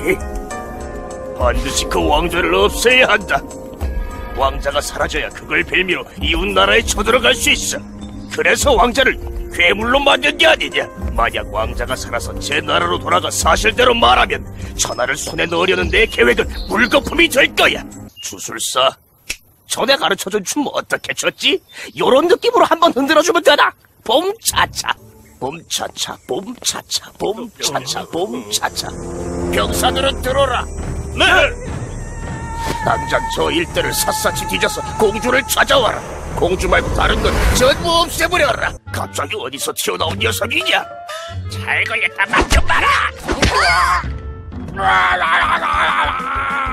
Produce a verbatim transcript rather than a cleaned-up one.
반드시 그 왕좌를 없애야 한다. 왕자가 사라져야 그걸 빌미로 이웃 나라에 쳐들어갈 수 있어. 그래서 왕자를 괴물로 만든 게 아니냐. 만약 왕자가 살아서 제 나라로 돌아가 사실대로 말하면 천하를 손에 넣으려는 내 계획은 물거품이 될 거야. 주술사, 전에 가르쳐준 춤 어떻게 췄지? 요런 느낌으로 한번 흔들어주면 되나? 봄차차, 봄차차, 봄차차, 봄차차, 봄차차. 병사들은 들어라. 네! 당장 저 일대를 샅샅이 뒤져서 공주를 찾아와라. 공주 말고 다른 건 전부 없애버려라. 갑자기 어디서 튀어나온 녀석이냐? 잘 걸렸다, 맡겨봐라.